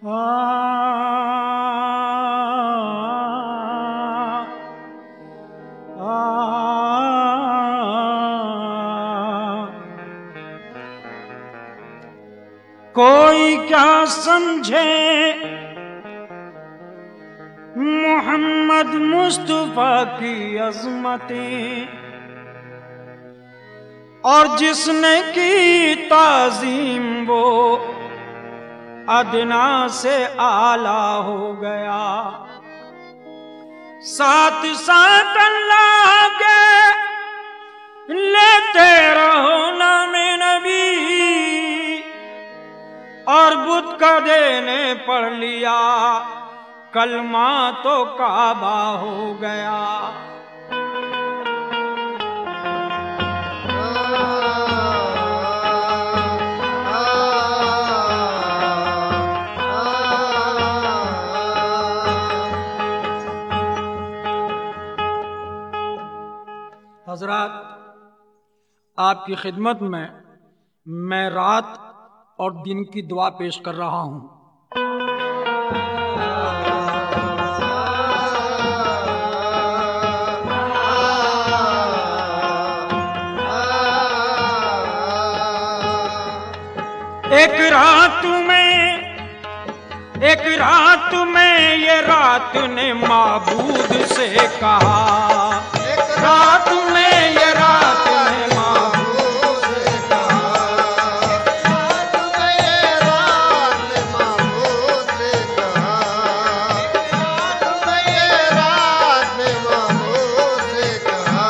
कोई क्या समझे मोहम्मद मुस्तफा की अजमतें, और जिसने की ताजीम वो अदना से आला हो गया। साथ साथ अल्लाह के लेते रहो नामे नबी, और बुत का देने पढ़ लिया कलमा तो काबा हो गया। हजरात, आपकी खिदमत में मैं रात और दिन की दुआ पेश कर रहा हूं। एक रात में ये रात ने माबूद से कहा, एक रात में ये रात ने माबूद से कहा, एक रात में ये रात ने माबूद से कहा, एक रात में ये रात ने माबूद से कहा।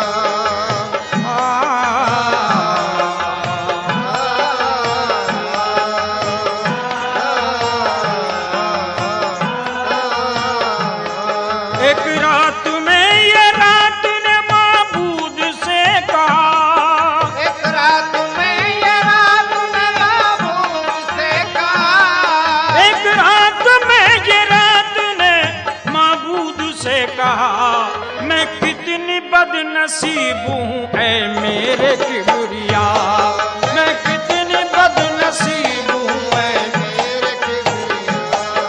एक रात में ये रात ने माबूद से कहा, एक रात में ये रात ने माबूद से कहा, एक रात में ये रात ने माबूद से कहा। मैं कितनी बदनसीब हूँ ऐ मेरे किबरिया, मैं कितनी बदनसीब हूँ ऐ मेरे किबरिया,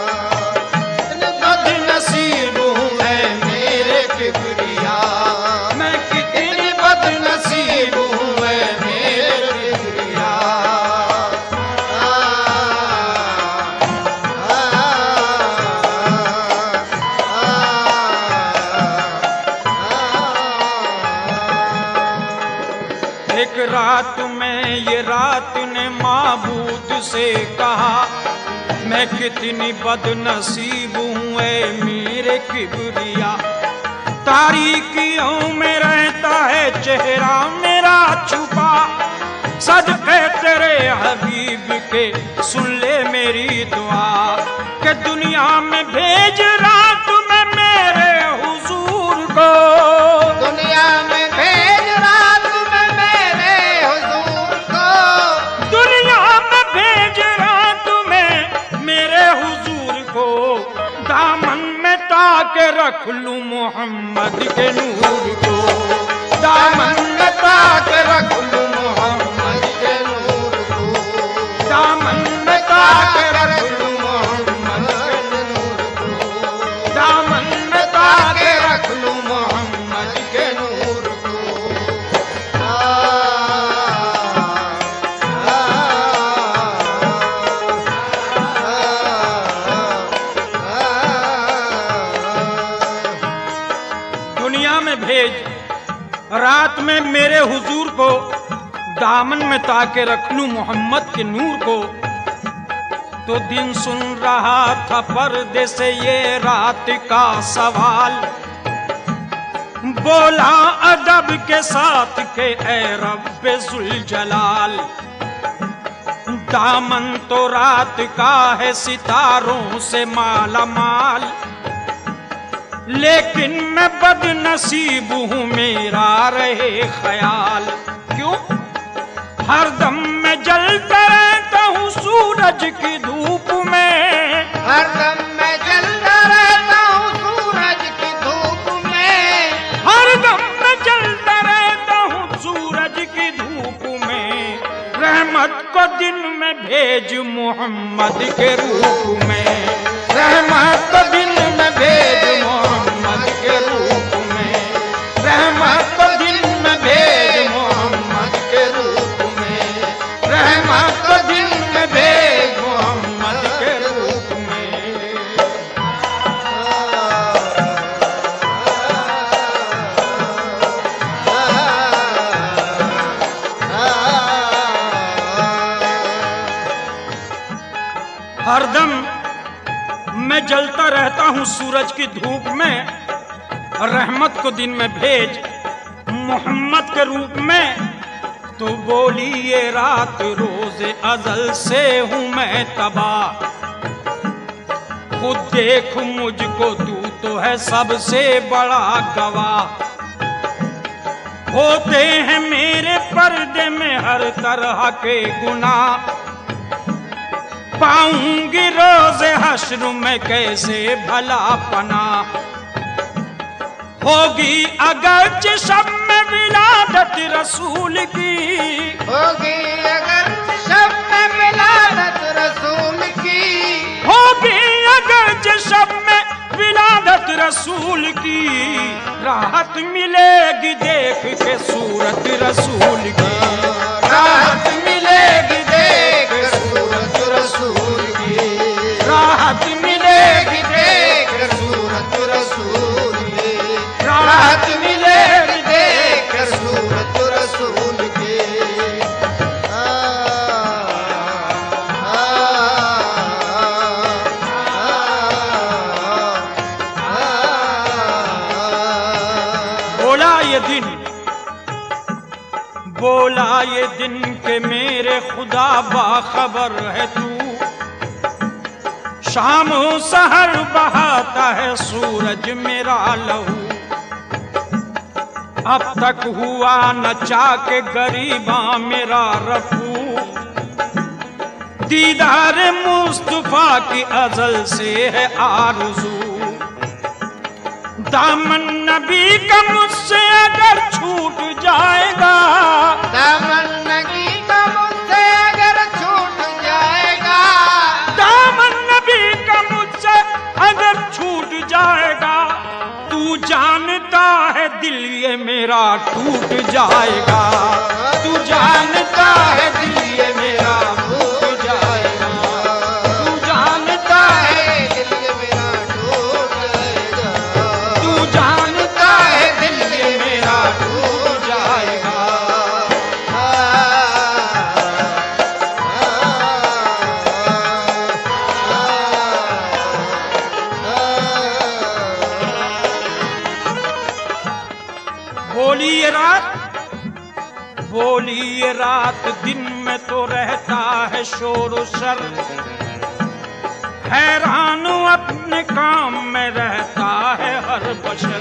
बदनसीब हूँ ऐ मेरे किबरिया, मैं कितनी बदनसीब हूँ ऐ मेरे किबरिया। एक रात में ये रात ने माबूद से कहा, मैं कितनी बदनसीब हूँ ऐ मेरे किबरिया। तारीकियों में रहता है चेहरा मेरा छुपा, सदके तेरे हबीब के सुन ले मेरी दुआ, कि दुनिया में भेज रात में मेरे हुजूर को, दुनिया में भेज रात में मेरे हुजूर को, दुनिया में भेज रात में मेरे हुजूर को। दामन में ताके रख लूं मोहम्मद के नूर को, दामन में ताके रख लूं मोहम्मद के नूर को, दामन में ताके रख लूं मोहम्मद के नूर को, दामन में ताके रख लूं मोहम्मद के नूर को। दुनिया में भेज रात में मेरे हुजूर को, दामन में ताके रख लूं मोहम्मद के नूर को। तो दिन सुन रहा था पर्दे से ये रात का सवाल, बोला अदब के साथ के ऐ रब्बे जुल जलाल। दामन तो रात का है सितारों से माला माल, लेकिन मैं बदनसीब हूँ मेरा रहे ख्याल। क्यों? हरदम मैं जलता रहता हूँ सूरज की धूप में, हरदम मैं जलता रहता हूँ सूरज की धूप में, हरदम मैं जलता रहता हूँ सूरज की धूप में। रहमत को दिन में भेज मोहम्मद के रूप में, मैं जलता रहता हूँ सूरज की धूप में, रहमत को दिन में भेज मोहम्मद के रूप में। तो बोली ये रात रोज़े अज़ल से हूँ मैं तबाह, खुद देख मुझको तू तो है सबसे बड़ा गवाह। होते हैं मेरे पर्दे में हर तरह के गुनाह, पाऊंगी रोज़े हश्र में कैसे भला पनाह। होगी अगर शब में विलादत रसूल की, होगी अगर शब में विलादत रसूल की, होगी अगर शब में विलादत रसूल की। राहत मिलेगी देख के सूरत रसूल की, राहत मिलेगी देख सूरत रसूल की, राहत मिलेगी देख सूरत रसूल की, राहत मिलेगी देख सूरत रसूल की। बोला ये दिन के मेरे खुदा बाखबर है तू, शाम सहर बहाता है सूरज मेरा लहू। अब तक हुआ न चाके गरीबा मेरा रफू, दीदार मुस्तफा की अज़ल से है आरज़ू। दामन नबी का मुझसे अगर छूट जाएगा, दामन नबी का मुझसे अगर छूट जाएगा, दामन नबी का मुझसे अगर छूट जाएगा, तू जानता है दिल ये मेरा टूट जाएगा, तू जानता है दिल ये मेरा टूट जाएगा, तू जानता है दिल ये मेरा टूट जाएगा, तू जानता है दिल ये मेरा टूट जाएगा। बोली ये रात दिन में तो रहता है शोर शर, हैरान अपने काम में रहता है हर बशर।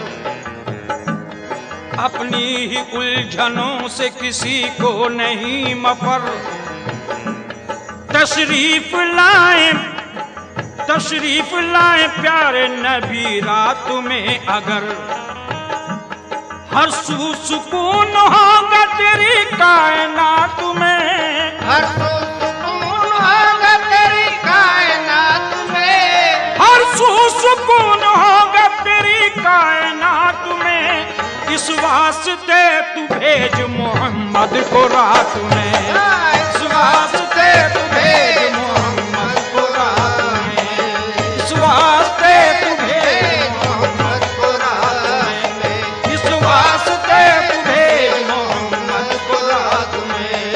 अपनी ही उलझनों से किसी को नहीं मफर, तशरीफ लाए प्यारे नबी रात में अगर, हर सू सुकून होगा तेरी कायनात में, हर सुकून होगा तेरी कायनात में, हर सुकून होगा तेरी कायनात में। इस वास्ते तू भेज मोहम्मद को रात में, इस वास्ते तू भेज मोहम्मद को रात में, इस वास्ते तू भेज मोहम्मद को रात में, इस वास्ते तू भेज मोहम्मद को रात में।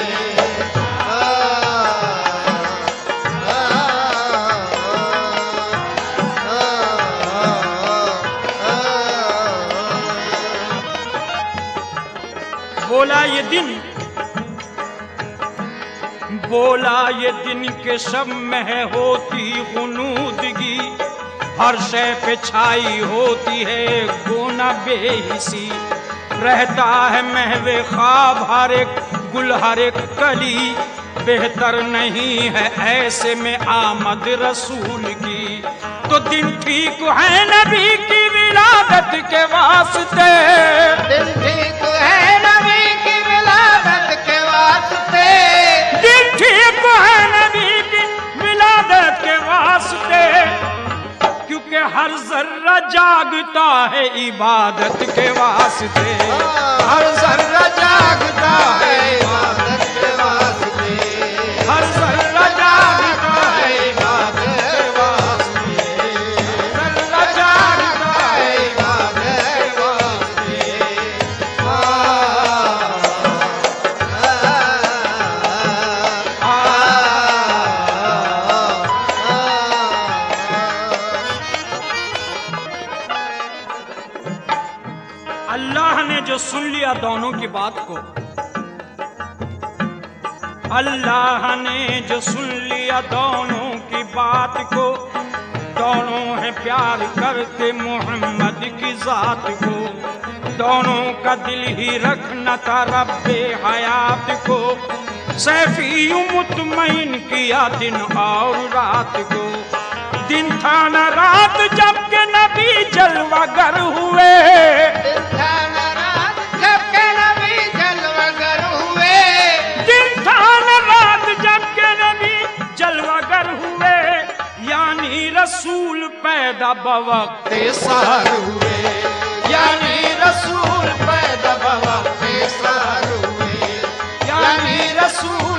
बोला ये दिन के शब में होती गुनूदगी, हर शय पे छाई होती है गोना बेहिसी। रहता है महवे ख्वाब हर एक गुल हर एक कली, बेहतर नहीं है ऐसे में आमद रसूल की। तो दिन ठीक है नबी की विलादत के वास्ते, दिन ठीक है नबी की विलादत के वास्ते, दिन ठीक है नबी की विलादत के वास्ते। क्योंकि हर जर्रा जागता है इबादत के वास्ते, हर जर्रा जागता है इबादत के वास्ते, हर जर्रा जागता है इबादत के वास्ते, जर्रा जागता है इबादत के वास्ते। अल्लाह ने जो सुन लिया दोनों की बात को, अल्लाह ने जो सुन लिया दोनों की बात को, दोनों है प्यार करते मोहम्मद की जात को, दोनों का दिल ही रखना था रब्बे हयात को, सैफी मुतमईन किया दिन और रात को, दिन था न रात जबकि नबी जलवागर हुए, दिन था न रात जबकि नबी जलवागर हुए, दिन था न रात जबकि नबी जलवागर हुए, यानी रसूल पैदा बवक्ते सहर हुए, यानी रसूल पैदा बवक्ते सहर हुए, यानी रसूल